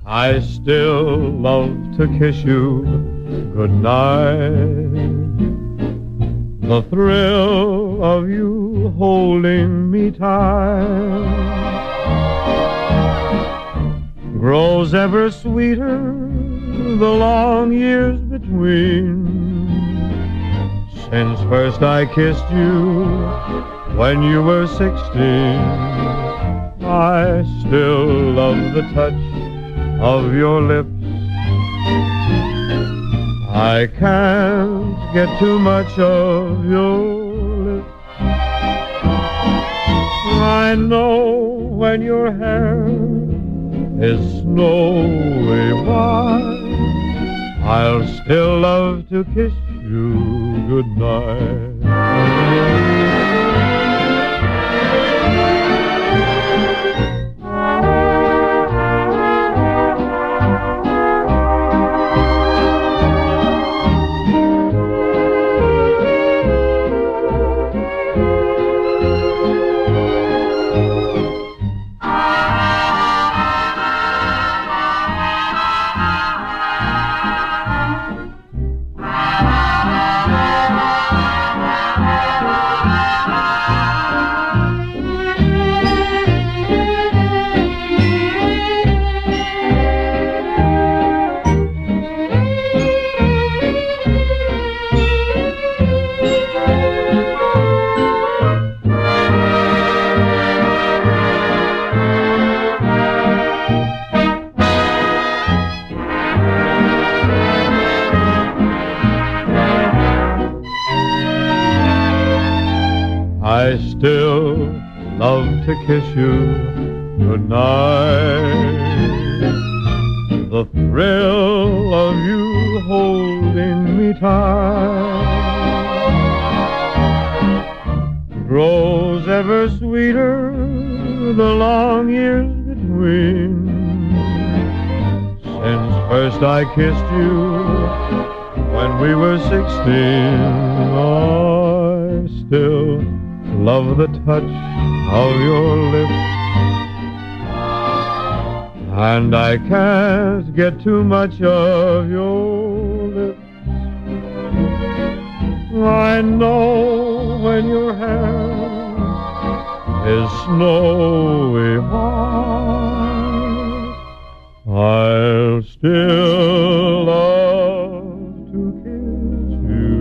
I still love to kiss you goodnight. The thrill of you holding me tight grows ever sweeter the long years between. Since first I kissed you when you were 16, I still love the touch of your lips. I can't get too much of your lips. I know when your hair is snowy white, I'll still love to kiss you goodnight. I still love to kiss you goodnight. The thrill of you holding me tight grows ever sweeter the long years between. Since first I kissed you when we were 16, I still love the touch of your lips, and I can't get too much of your lips. I know when your hair is snowy white, I'll still love to kiss you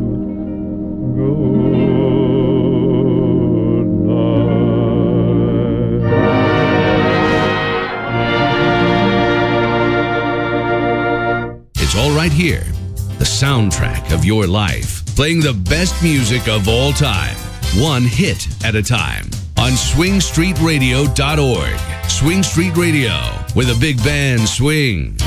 all right here, the soundtrack of your life, playing the best music of all time, one hit at a time, on swingstreetradio.org. Swing Street Radio, where the big band swing.